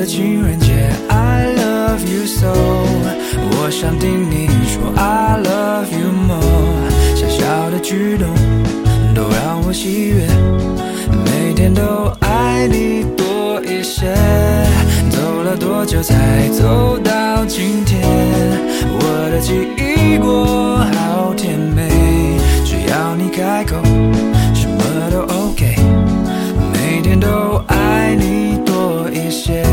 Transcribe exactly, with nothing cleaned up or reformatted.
的情人节 I love you so， 我想听你说 I love you more， 小小的举动都让我喜悦，每天都爱你多一些。走了多久才走到今天，我的记忆过好甜美，只要你开口什么都 OK， 每天都爱你多一些。